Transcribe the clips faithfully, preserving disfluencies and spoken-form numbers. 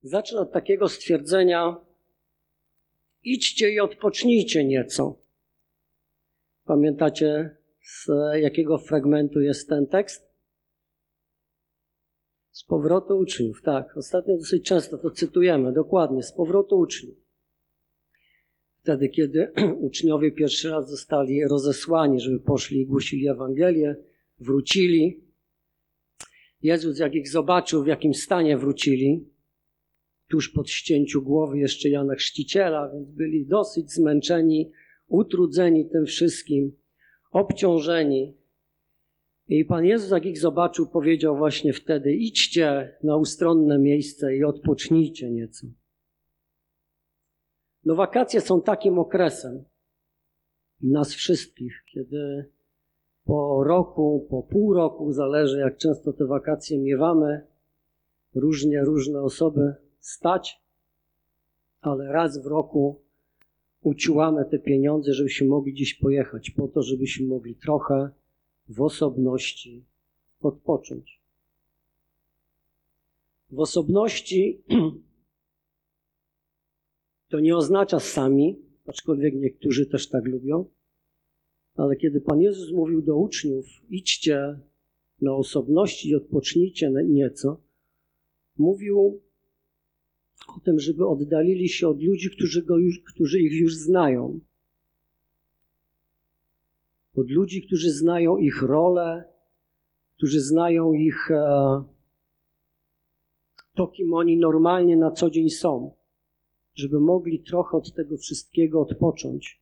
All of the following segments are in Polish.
Zacznę od takiego stwierdzenia: idźcie i odpocznijcie nieco. Pamiętacie, z jakiego fragmentu jest ten tekst? Z powrotu uczniów, tak. Ostatnio dosyć często to cytujemy, dokładnie, z powrotu uczniów. Wtedy, kiedy uczniowie pierwszy raz zostali rozesłani, żeby poszli i głosili Ewangelię, wrócili. Jezus, jak ich zobaczył, w jakim stanie wrócili, tuż po ścięciu głowy jeszcze Jana Chrzciciela, więc byli dosyć zmęczeni, utrudzeni tym wszystkim, obciążeni. I Pan Jezus, jak ich zobaczył, powiedział właśnie wtedy: idźcie na ustronne miejsce i odpocznijcie nieco. No wakacje są takim okresem nas wszystkich, kiedy po roku, po pół roku, zależy jak często te wakacje miewamy, różnie różne osoby stać, ale raz w roku uciułamy te pieniądze, żebyśmy mogli gdzieś pojechać, po to, żebyśmy mogli trochę w osobności odpocząć. W osobności to nie oznacza sami, aczkolwiek niektórzy też tak lubią, ale kiedy Pan Jezus mówił do uczniów: idźcie na osobności i odpocznijcie nieco, mówił o tym, żeby oddalili się od ludzi, którzy, go już, którzy ich już znają. Od ludzi, którzy znają ich rolę, którzy znają ich e, to, kim oni normalnie na co dzień są. Żeby mogli trochę od tego wszystkiego odpocząć.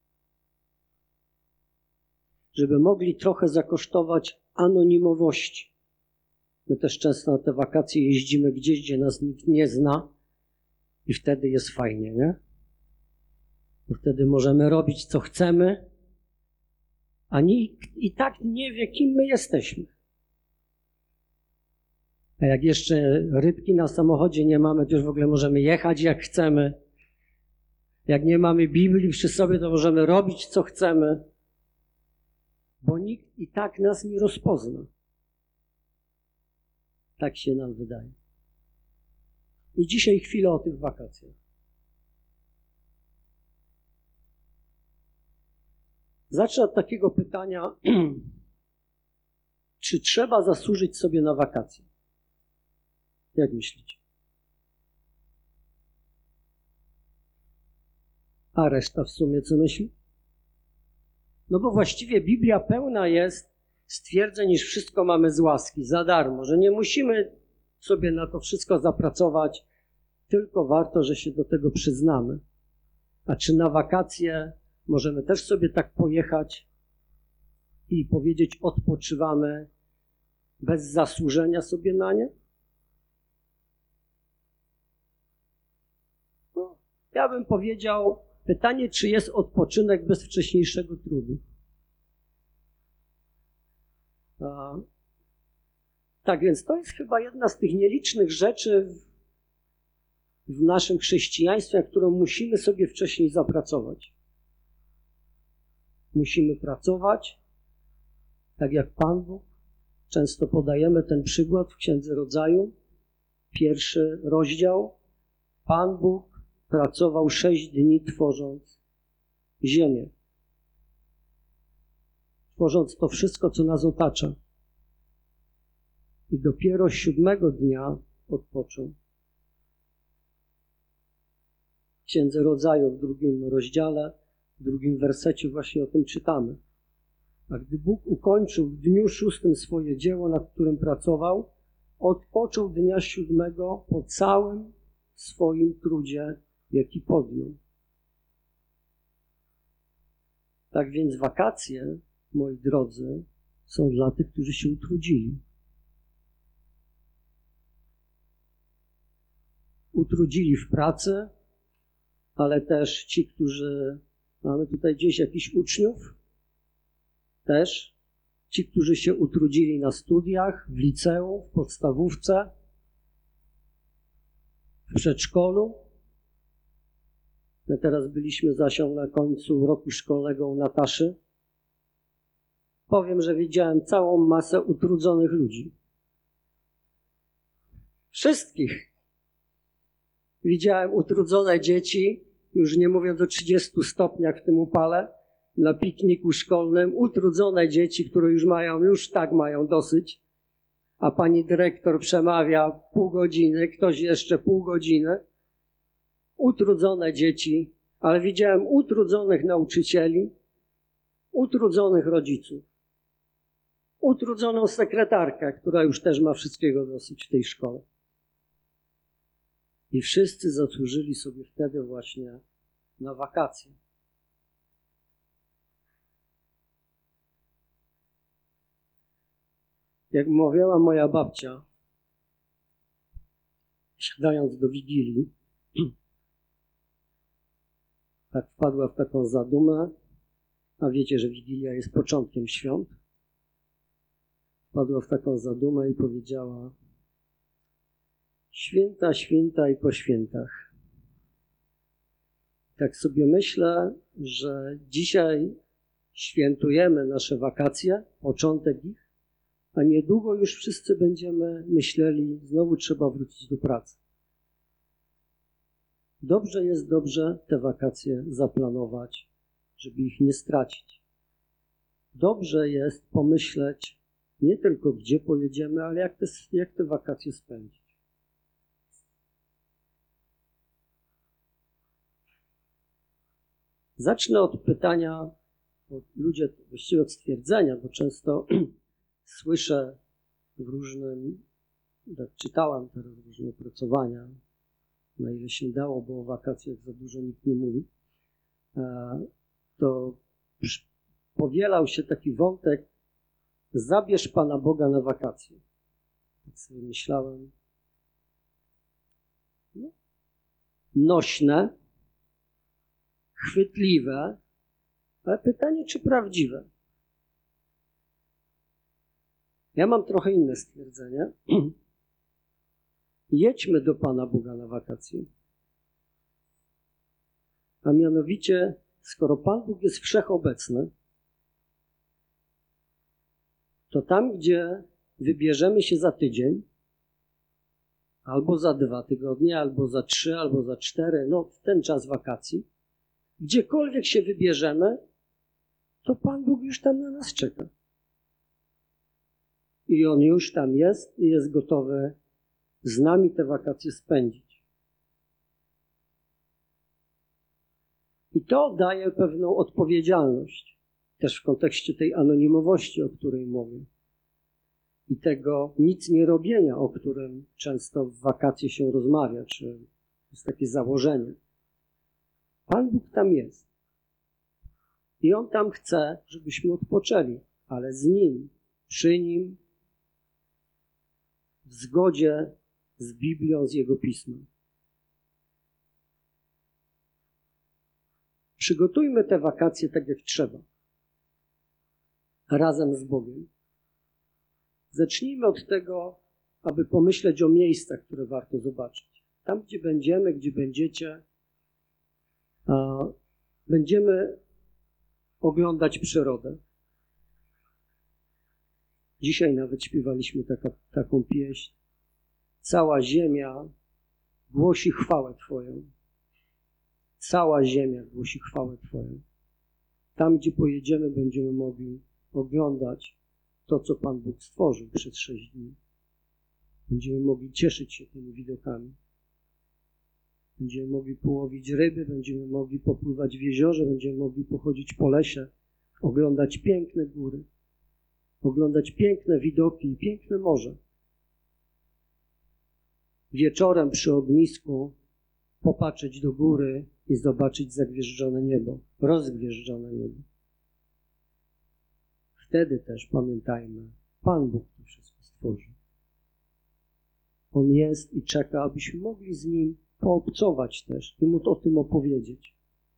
Żeby mogli trochę zakosztować anonimowości. My też często na te wakacje jeździmy gdzieś, gdzie nas nikt nie zna i wtedy jest fajnie, nie? Bo wtedy możemy robić, co chcemy, a nikt i tak nie wie, kim my jesteśmy. A jak jeszcze rybki na samochodzie nie mamy, to już w ogóle możemy jechać jak chcemy. Jak nie mamy Biblii przy sobie, to możemy robić, co chcemy, bo nikt i tak nas nie rozpozna. Tak się nam wydaje. I dzisiaj chwilę o tych wakacjach. Zacznę od takiego pytania, czy trzeba zasłużyć sobie na wakacje? Jak myślicie? A reszta w sumie co myśli? No bo właściwie Biblia pełna jest stwierdzeń, iż wszystko mamy z łaski, za darmo, że nie musimy sobie na to wszystko zapracować, tylko warto, że się do tego przyznamy. A czy na wakacje możemy też sobie tak pojechać i powiedzieć: odpoczywamy bez zasłużenia sobie na nie? No, ja bym powiedział, pytanie, czy jest odpoczynek bez wcześniejszego trudu. A, tak więc to jest chyba jedna z tych nielicznych rzeczy w, w naszym chrześcijaństwie, na którą musimy sobie wcześniej zapracować. Musimy pracować, tak jak Pan Bóg. Często podajemy ten przykład w Księdze Rodzaju. Pierwszy rozdział. Pan Bóg pracował sześć dni, tworząc ziemię. Tworząc to wszystko, co nas otacza. I dopiero siódmego dnia odpoczął. W Księdze Rodzaju w drugim rozdziale, w drugim wersecie właśnie o tym czytamy. A gdy Bóg ukończył w dniu szóstym swoje dzieło, nad którym pracował, odpoczął dnia siódmego po całym swoim trudzie, jaki podjął. Tak więc wakacje, moi drodzy, są dla tych, którzy się utrudzili. Utrudzili w pracy, ale też ci, którzy... Mamy tutaj gdzieś jakichś uczniów, też ci, którzy się utrudzili na studiach, w liceum, w podstawówce, w przedszkolu. My teraz byliśmy zasią na końcu roku szkolnego u Nataszy. Powiem, że widziałem całą masę utrudzonych ludzi. Wszystkich. Widziałem utrudzone dzieci, już nie mówiąc o trzydziestu stopniach w tym upale, na pikniku szkolnym, utrudzone dzieci, które już mają, już tak mają dosyć, a pani dyrektor przemawia pół godziny, ktoś jeszcze pół godziny. Utrudzone dzieci, ale widziałem utrudzonych nauczycieli, utrudzonych rodziców, utrudzoną sekretarkę, która już też ma wszystkiego dosyć w tej szkole. I wszyscy zasłużyli sobie wtedy właśnie na wakacje. Jak mówiła moja babcia, siadając do Wigilii, tak wpadła w taką zadumę, a wiecie, że Wigilia jest początkiem świąt. Wpadła w taką zadumę i powiedziała: święta, święta i po świętach. Tak sobie myślę, że dzisiaj świętujemy nasze wakacje, początek ich, a niedługo już wszyscy będziemy myśleli, znowu trzeba wrócić do pracy. Dobrze jest dobrze te wakacje zaplanować, żeby ich nie stracić. Dobrze jest pomyśleć nie tylko gdzie pojedziemy, ale jak te, jak te wakacje spędzić. Zacznę od pytania, od ludzie, właściwie od stwierdzenia, bo często słyszę w różnym, tak czytałam teraz różne opracowania, na ile się dało, bo o wakacjach za dużo nikt nie mówi, to powielał się taki wątek: zabierz Pana Boga na wakacje. Tak sobie myślałem, no, nośne, chwytliwe, ale pytanie, czy prawdziwe? Ja mam trochę inne stwierdzenie. Jedźmy do Pana Boga na wakacje. A mianowicie, skoro Pan Bóg jest wszechobecny, to tam, gdzie wybierzemy się za tydzień, albo za dwa tygodnie, albo za trzy, albo za cztery, no w ten czas wakacji, gdziekolwiek się wybierzemy, to Pan Bóg już tam na nas czeka. I On już tam jest i jest gotowy z nami te wakacje spędzić. I to daje pewną odpowiedzialność, też w kontekście tej anonimowości, o której mówię, i tego nic nie robienia, o którym często w wakacje się rozmawia, czy jest takie założenie. Pan Bóg tam jest. I On tam chce, żebyśmy odpoczęli, ale z Nim, przy Nim, w zgodzie z Biblią, z Jego Pismem. Przygotujmy te wakacje tak, jak trzeba. Razem z Bogiem. Zacznijmy od tego, aby pomyśleć o miejscach, które warto zobaczyć. Tam, gdzie będziemy, gdzie będziecie, a będziemy oglądać przyrodę. Dzisiaj nawet śpiewaliśmy taka, taką pieśń. Cała ziemia głosi chwałę Twoją. Cała ziemia głosi chwałę Twoją. Tam, gdzie pojedziemy, będziemy mogli oglądać to, co Pan Bóg stworzył przez sześć dni. Będziemy mogli cieszyć się tymi widokami. Będziemy mogli połowić ryby, będziemy mogli popływać w jeziorze, będziemy mogli pochodzić po lesie, oglądać piękne góry, oglądać piękne widoki i piękne morze. Wieczorem przy ognisku popatrzeć do góry i zobaczyć zagwieżdżone niebo, rozgwieżdżone niebo. Wtedy też pamiętajmy, Pan Bóg to wszystko stworzył. On jest i czeka, abyśmy mogli z Nim poobcować też i Mu o tym opowiedzieć.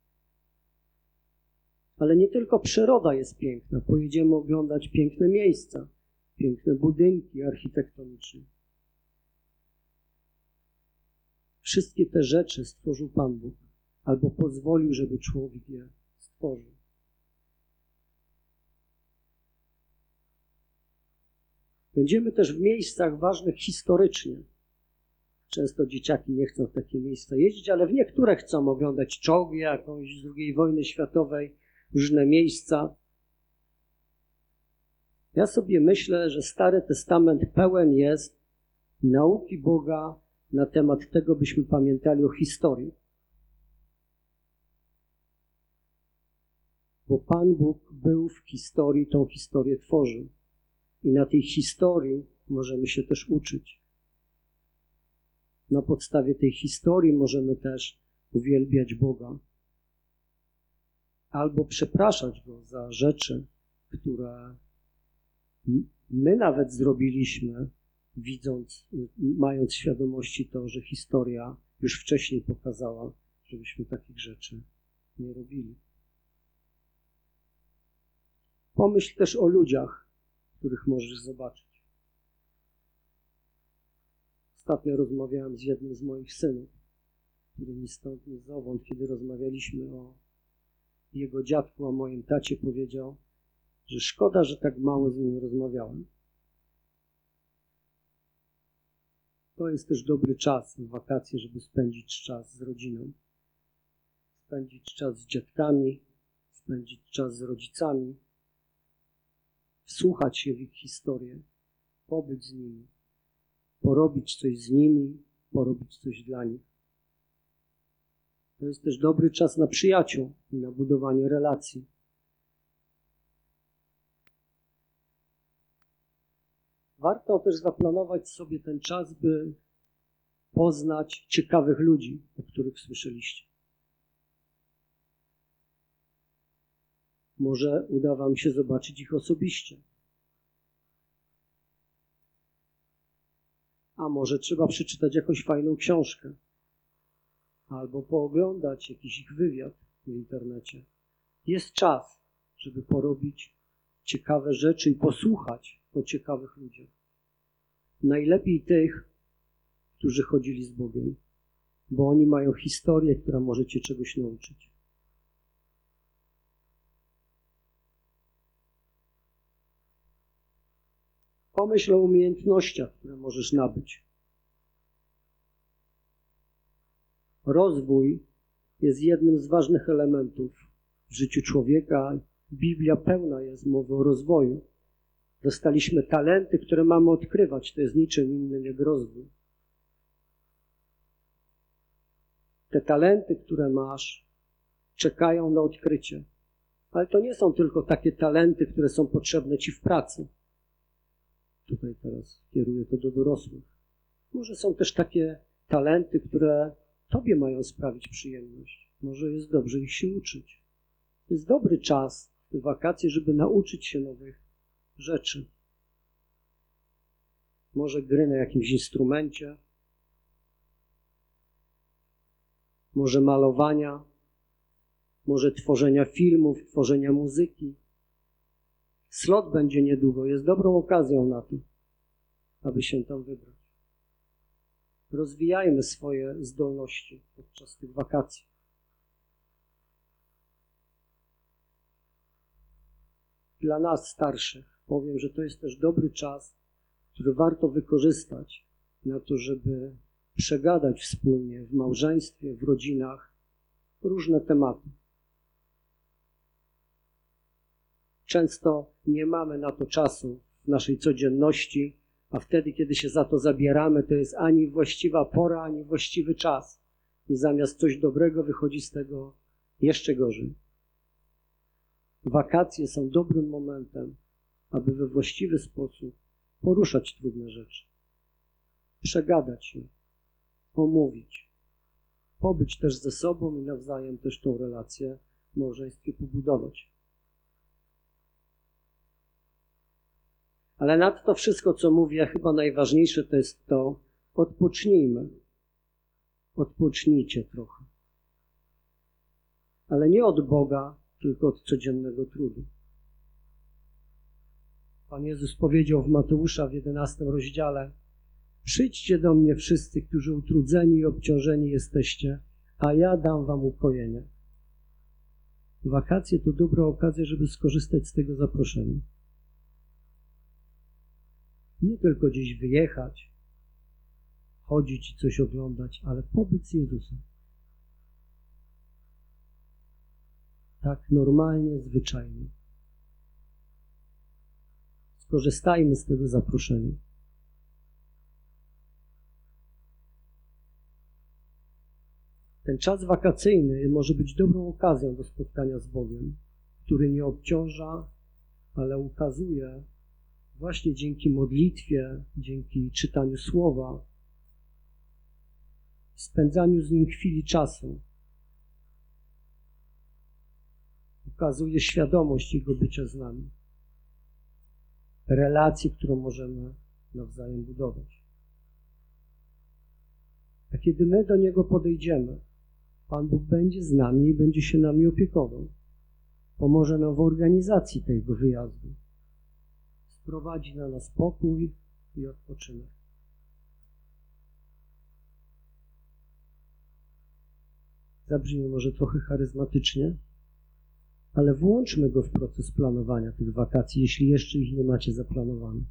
Ale nie tylko przyroda jest piękna. Pojedziemy oglądać piękne miejsca, piękne budynki architektoniczne. Wszystkie te rzeczy stworzył Pan Bóg, albo pozwolił, żeby człowiek je stworzył. Będziemy też w miejscach ważnych historycznie. Często dzieciaki nie chcą w takie miejsca jeździć, ale w niektóre chcą oglądać czołgi jakąś z drugiej wojny światowej, różne miejsca. Ja sobie myślę, że Stary Testament pełen jest nauki Boga na temat tego, byśmy pamiętali o historii. Bo Pan Bóg był w historii, tą historię tworzył. I na tej historii możemy się też uczyć. Na podstawie tej historii możemy też uwielbiać Boga. Albo przepraszać Go za rzeczy, które my nawet zrobiliśmy, widząc, mając świadomości to, że historia już wcześniej pokazała, żebyśmy takich rzeczy nie robili. Pomyśl też o ludziach, których możesz zobaczyć. Ostatnio rozmawiałem z jednym z moich synów, który ni stąd, ni zowąd, kiedy rozmawialiśmy o jego dziadku, o moim tacie, powiedział, że szkoda, że tak mało z nim rozmawiałem. To jest też dobry czas w wakacje, żeby spędzić czas z rodziną. Spędzić czas z dziadkami, spędzić czas z rodzicami, wsłuchać się w ich historię, pobyć z nimi, porobić coś z nimi, porobić coś dla nich. To jest też dobry czas na przyjaciół i na budowanie relacji. Warto też zaplanować sobie ten czas, by poznać ciekawych ludzi, o których słyszeliście. Może uda wam się zobaczyć ich osobiście. A może trzeba przeczytać jakąś fajną książkę. Albo pooglądać jakiś ich wywiad w internecie. Jest czas, żeby porobić ciekawe rzeczy i posłuchać o ciekawych ludziach. Najlepiej tych, którzy chodzili z Bogiem, bo oni mają historię, która może cię czegoś nauczyć. Pomyśl o umiejętnościach, które możesz nabyć. Rozwój jest jednym z ważnych elementów w życiu człowieka. Biblia pełna jest mowy o rozwoju. Dostaliśmy talenty, które mamy odkrywać. To jest niczym innym jak rozwój. Te talenty, które masz, czekają na odkrycie. Ale to nie są tylko takie talenty, które są potrzebne ci w pracy. Tutaj teraz kieruję to do dorosłych. Może są też takie talenty, które tobie mają sprawić przyjemność. Może jest dobrze ich się uczyć. To jest dobry czas w wakacje, żeby nauczyć się nowych rzeczy. Może gry na jakimś instrumencie, może malowania, może tworzenia filmów, tworzenia muzyki. Slot będzie niedługo, jest dobrą okazją na to, aby się tam wybrać. Rozwijajmy swoje zdolności podczas tych wakacji. Dla nas starszych powiem, że to jest też dobry czas, który warto wykorzystać na to, żeby przegadać wspólnie w małżeństwie, w rodzinach różne tematy. Często nie mamy na to czasu w naszej codzienności, a wtedy, kiedy się za to zabieramy, to jest ani właściwa pora, ani właściwy czas. I zamiast coś dobrego wychodzi z tego jeszcze gorzej. Wakacje są dobrym momentem, aby we właściwy sposób poruszać trudne rzeczy. Przegadać je, omówić, pobyć też ze sobą i nawzajem też tą relację w małżeństwie pobudować. Ale nad to wszystko, co mówię, chyba najważniejsze to jest to, odpocznijmy. Odpocznijcie trochę. Ale nie od Boga, tylko od codziennego trudu. Pan Jezus powiedział w Mateusza w jedenastym rozdziale: przyjdźcie do mnie wszyscy, którzy utrudzeni i obciążeni jesteście, a ja dam wam ukojenie. Wakacje to dobra okazja, żeby skorzystać z tego zaproszenia. Nie tylko gdzieś wyjechać, chodzić i coś oglądać, ale pobyt z Jezusem. Tak normalnie, zwyczajnie. Skorzystajmy z tego zaproszenia. Ten czas wakacyjny może być dobrą okazją do spotkania z Bogiem, który nie obciąża, ale ukazuje właśnie dzięki modlitwie, dzięki czytaniu Słowa, spędzaniu z Nim chwili czasu. Ukazuje świadomość Jego bycia z nami, relację, którą możemy nawzajem budować. A kiedy my do Niego podejdziemy, Pan Bóg będzie z nami i będzie się nami opiekował. Pomoże nam w organizacji tego wyjazdu. Sprowadzi na nas pokój i odpoczynek. Zabrzmi może trochę charyzmatycznie, ale włączmy go w proces planowania tych wakacji, jeśli jeszcze ich nie macie zaplanowanych.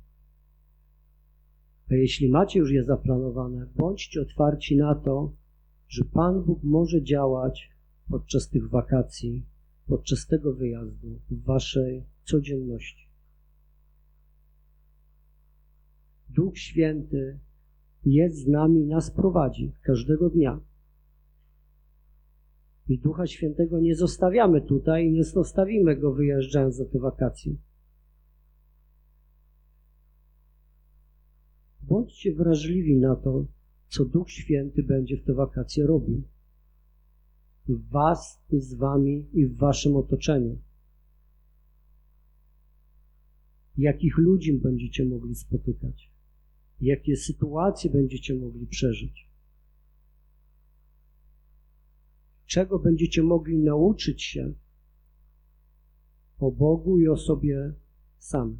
A jeśli macie już je zaplanowane, bądźcie otwarci na to, że Pan Bóg może działać podczas tych wakacji, podczas tego wyjazdu, w waszej codzienności. Duch Święty jest z nami i nas prowadzi każdego dnia. I Ducha Świętego nie zostawiamy tutaj i nie zostawimy Go wyjeżdżając za te wakacje. Bądźcie wrażliwi na to, co Duch Święty będzie w te wakacje robił. W was i z wami i w waszym otoczeniu. Jakich ludzi będziecie mogli spotykać? Jakie sytuacje będziecie mogli przeżyć? Czego będziecie mogli nauczyć się o Bogu i o sobie samych?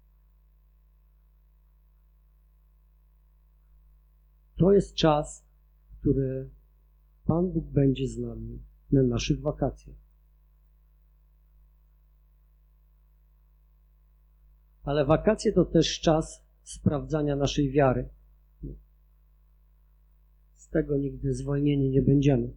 To jest czas, który Pan Bóg będzie z nami na naszych wakacjach. Ale wakacje to też czas sprawdzania naszej wiary. Z tego nigdy zwolnieni nie będziemy.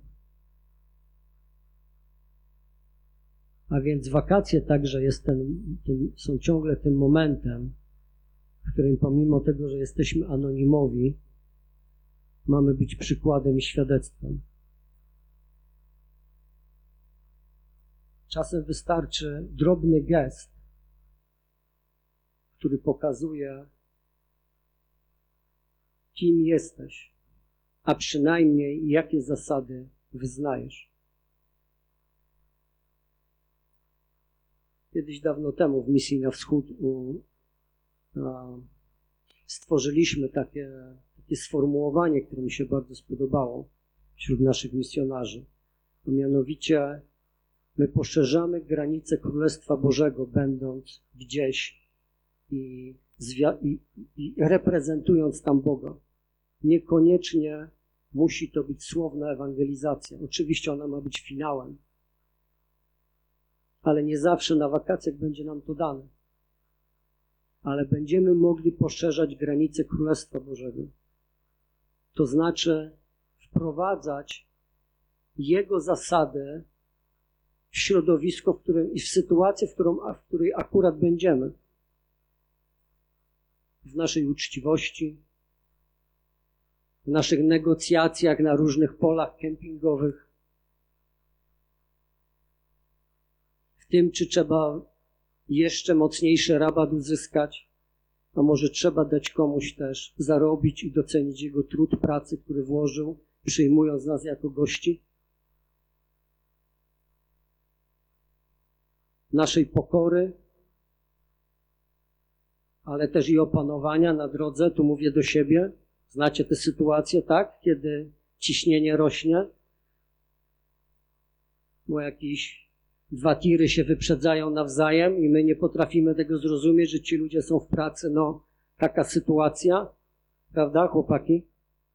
A więc wakacje także jest ten, ten, są ciągle tym momentem, w którym pomimo tego, że jesteśmy anonimowi, mamy być przykładem i świadectwem. Czasem wystarczy drobny gest, który pokazuje, kim jesteś, a przynajmniej jakie zasady wyznajesz. Kiedyś dawno temu w misji na wschód u, a, stworzyliśmy takie, takie sformułowanie, które mi się bardzo spodobało wśród naszych misjonarzy. A mianowicie my poszerzamy granice Królestwa Bożego, będąc gdzieś i, i, i reprezentując tam Boga. Niekoniecznie musi to być słowna ewangelizacja. Oczywiście ona ma być finałem, ale nie zawsze na wakacjach będzie nam to dane. Ale będziemy mogli poszerzać granice Królestwa Bożego. To znaczy wprowadzać Jego zasady w środowisko, w którym i w sytuację, w, którą, w której akurat będziemy. W naszej uczciwości, w naszych negocjacjach na różnych polach kempingowych, w tym, czy trzeba jeszcze mocniejszy rabat uzyskać, a może trzeba dać komuś też zarobić i docenić jego trud pracy, który włożył, przyjmując nas jako gości. Naszej pokory, ale też i opanowania na drodze, tu mówię do siebie. Znacie tę sytuację, tak? Kiedy ciśnienie rośnie, bo jakieś dwa tiry się wyprzedzają nawzajem i my nie potrafimy tego zrozumieć, że ci ludzie są w pracy. No, taka sytuacja, prawda, chłopaki?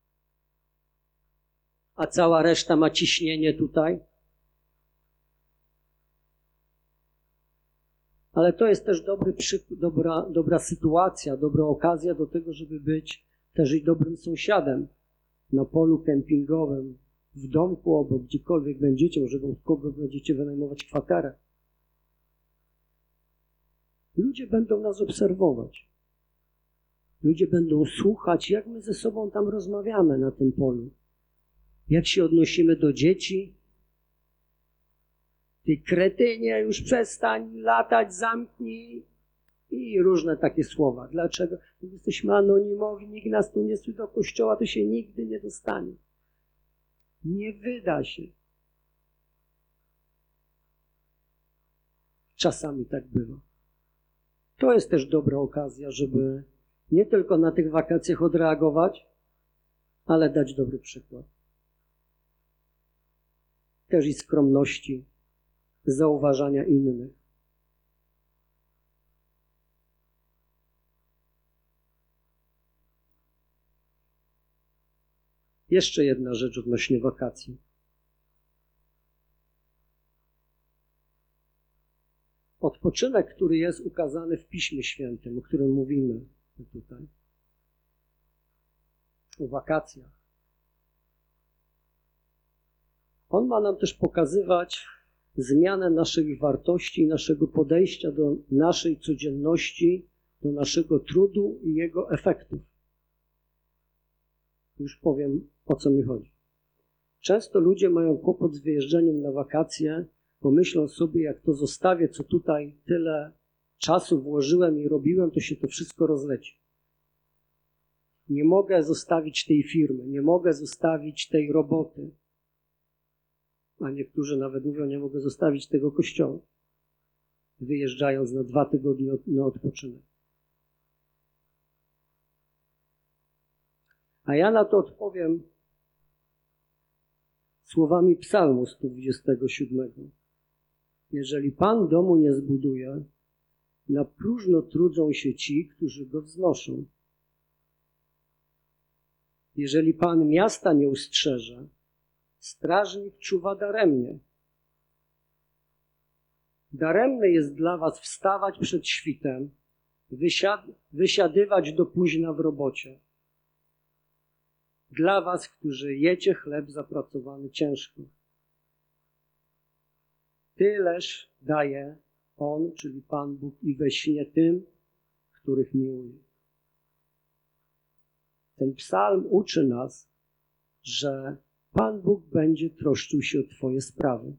A cała reszta ma ciśnienie tutaj. Ale to jest też dobry przykład, dobra, dobra sytuacja, dobra okazja do tego, żeby być też i dobrym sąsiadem na polu kempingowym, w domku obok, gdziekolwiek będziecie, może u kogo będziecie wynajmować kwaterę. Ludzie będą nas obserwować. Ludzie będą słuchać, jak my ze sobą tam rozmawiamy na tym polu. Jak się odnosimy do dzieci. Ty kretynie, już przestań latać, zamknij. I różne takie słowa. Dlaczego? Bo jesteśmy anonimowi, nikt nas tu nie słyszy do kościoła, to się nigdy nie dostanie. Nie wyda się. Czasami tak bywa. To jest też dobra okazja, żeby nie tylko na tych wakacjach odreagować, ale dać dobry przykład. Też i skromności, zauważania innych. Jeszcze jedna rzecz odnośnie wakacji. Odpoczynek, który jest ukazany w Piśmie Świętym, o którym mówimy tutaj, o wakacjach. On ma nam też pokazywać zmianę naszych wartości i naszego podejścia do naszej codzienności, do naszego trudu i jego efektów. Już powiem, o co mi chodzi. Często ludzie mają kłopot z wyjeżdżaniem na wakacje, bo myślą sobie, jak to zostawię, co tutaj tyle czasu włożyłem i robiłem, to się to wszystko rozleci. Nie mogę zostawić tej firmy, nie mogę zostawić tej roboty. A niektórzy nawet mówią, nie mogę zostawić tego kościoła, wyjeżdżając na dwa tygodnie na odpoczynek. A ja na to odpowiem słowami Psalmu sto dwudziestego siódmego. Jeżeli Pan domu nie zbuduje, na próżno trudzą się ci, którzy go wznoszą. Jeżeli Pan miasta nie ustrzeże, strażnik czuwa daremnie. Daremne jest dla was wstawać przed świtem, wysiad- wysiadywać do późna w robocie. Dla was, którzy jecie chleb zapracowany ciężko. Tyleż daje On, czyli Pan Bóg, i we śnie tym, których miłuje. Ten psalm uczy nas, że Pan Bóg będzie troszczył się o twoje sprawy.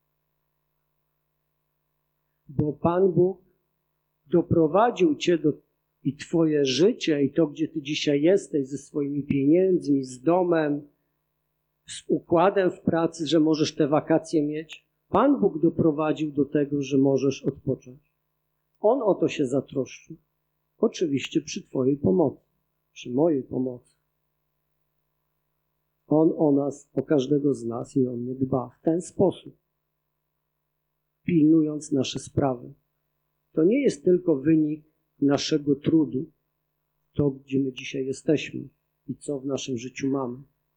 Bo Pan Bóg doprowadził cię do i twoje życie, i to, gdzie ty dzisiaj jesteś, ze swoimi pieniędzmi, z domem, z układem w pracy, że możesz te wakacje mieć. Pan Bóg doprowadził do tego, że możesz odpocząć. On o to się zatroszczył. Oczywiście przy twojej pomocy, przy mojej pomocy. On o nas, o każdego z nas i o mnie dba w ten sposób, pilnując nasze sprawy. To nie jest tylko wynik naszego trudu, to, gdzie my dzisiaj jesteśmy i co w naszym życiu mamy.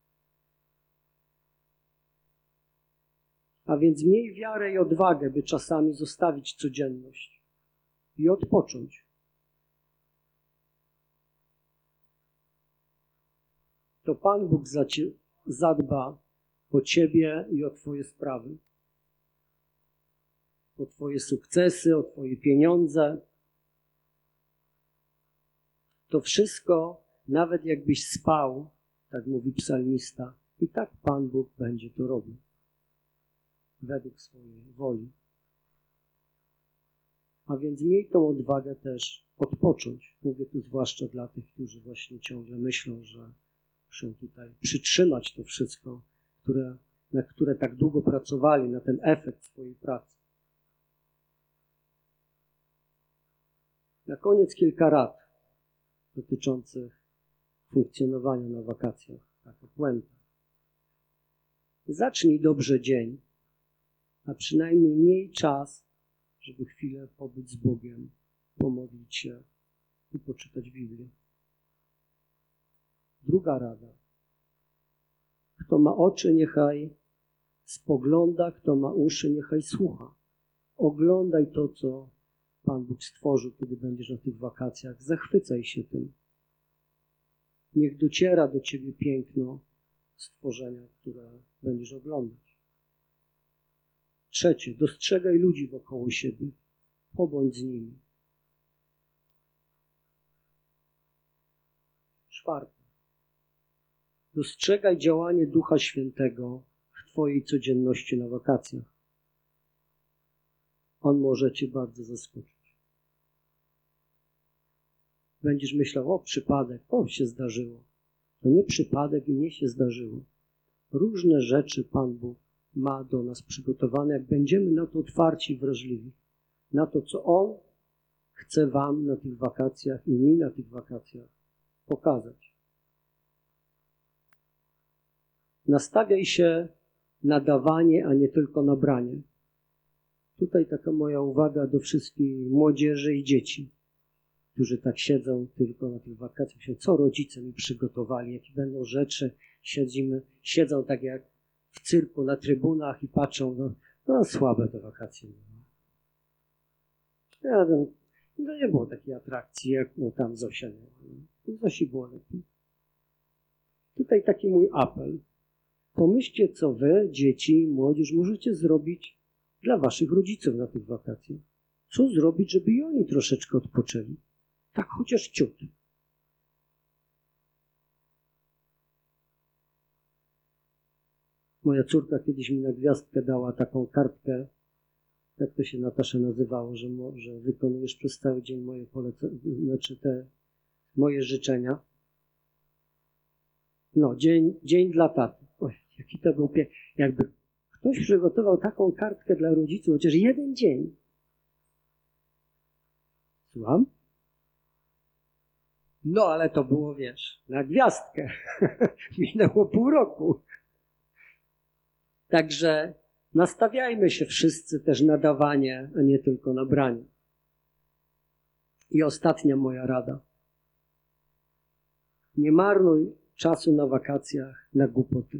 A więc miej wiarę i odwagę, by czasami zostawić codzienność i odpocząć. To Pan Bóg za cie, zadba o ciebie i o twoje sprawy. O twoje sukcesy, o twoje pieniądze. To wszystko, nawet jakbyś spał, tak mówi psalmista, i tak Pan Bóg będzie to robił. Według swojej woli. A więc miej tą odwagę też odpocząć. Mówię tu zwłaszcza dla tych, którzy właśnie ciągle myślą, że muszą tutaj przytrzymać to wszystko, które, na które tak długo pracowali, na ten efekt swojej pracy. Na koniec kilka rad dotyczących funkcjonowania na wakacjach. Taka puenta. Zacznij dobrze dzień, a przynajmniej miej czas, żeby chwilę pobyć z Bogiem, pomodlić się i poczytać Biblię. Druga rada. Kto ma oczy, niechaj spogląda, kto ma uszy, niechaj słucha. Oglądaj to, co Pan Bóg stworzył, kiedy będziesz na tych wakacjach. Zachwycaj się tym. Niech dociera do ciebie piękno stworzenia, które będziesz oglądać. Trzecie, dostrzegaj ludzi wokoło siebie. Pobądź z nimi. Czwarte, dostrzegaj działanie Ducha Świętego w twojej codzienności na wakacjach. On może cię bardzo zaskoczyć. Będziesz myślał, o przypadek, o się zdarzyło. To nie przypadek i nie się zdarzyło. Różne rzeczy Pan Bóg ma do nas przygotowane, jak będziemy na to otwarci i wrażliwi. Na to, co On chce wam na tych wakacjach i mi na tych wakacjach pokazać. Nastawiaj się na dawanie, a nie tylko na branie. Tutaj taka moja uwaga do wszystkich młodzieży i dzieci, którzy tak siedzą tylko na tych wakacjach. Co rodzice mi przygotowali, jakie będą rzeczy. Siedzimy, siedzą tak jak w cyrku na trybunach i patrzą, no, no słabe te wakacje. Ja, no, no nie było takiej atrakcji, jak no, tam Zosia miała. No, Zosi było lepiej. Tutaj taki mój apel. Pomyślcie, co wy, dzieci i młodzież, możecie zrobić dla waszych rodziców na tych wakacjach. Co zrobić, żeby i oni troszeczkę odpoczęli? Tak chociaż ciut. Moja córka kiedyś mi na gwiazdkę dała taką kartkę, jak to się, Natasza, nazywało, że, mo, że wykonujesz przez cały dzień moje polecenia, znaczy te moje życzenia. No, dzień, dzień dla taty. Oj, jaki to był piękny. Jakby ktoś przygotował taką kartkę dla rodziców, chociaż jeden dzień. Słucham? No, ale to było, wiesz, na gwiazdkę. Minęło pół roku. Także nastawiajmy się wszyscy też na dawanie, a nie tylko na branie. I ostatnia moja rada. Nie marnuj czasu na wakacjach na głupoty.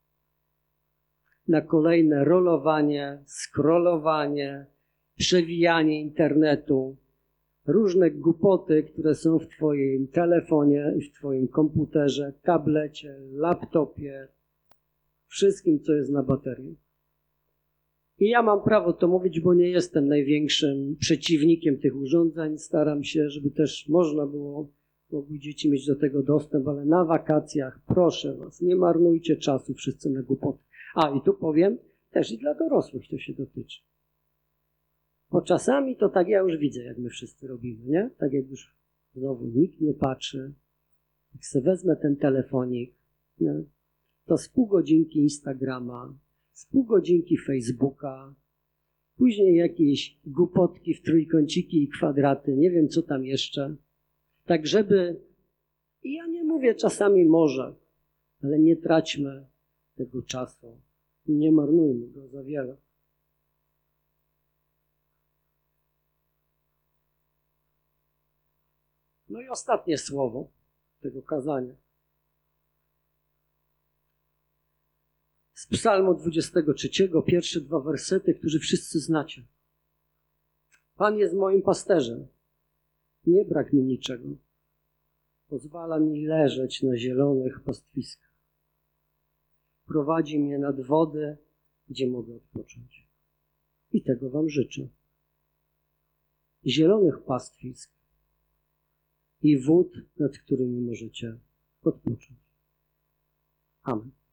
Na kolejne rolowanie, scrollowanie, przewijanie internetu, różne głupoty, które są w twoim telefonie i w twoim komputerze, tablecie, laptopie, wszystkim, co jest na baterii. I ja mam prawo to mówić, bo nie jestem największym przeciwnikiem tych urządzeń. Staram się, żeby też można było, mogły dzieci mieć do tego dostęp, ale na wakacjach, proszę was, nie marnujcie czasu wszyscy na głupoty. A, i tu powiem, też i dla dorosłych to się dotyczy. Bo czasami to tak ja już widzę, jak my wszyscy robimy, nie? Tak jak już znowu nikt nie patrzy. Jak sobie wezmę ten telefonik, nie? To z pół godzinki Instagrama, z pół godzinki Facebooka, później jakieś głupotki w trójkąciki i kwadraty, nie wiem co tam jeszcze. Tak żeby, i ja nie mówię czasami może, ale nie traćmy tego czasu i nie marnujmy go za wiele. No i ostatnie słowo tego kazania. Z Psalmu dwudziestego trzeciego, pierwsze dwa wersety, które wszyscy znacie. Pan jest moim pasterzem. Nie brak mi niczego. Pozwala mi leżeć na zielonych pastwiskach. Prowadzi mnie nad wody, gdzie mogę odpocząć. I tego wam życzę. Zielonych pastwisk i wód, nad którymi możecie odpocząć. Amen.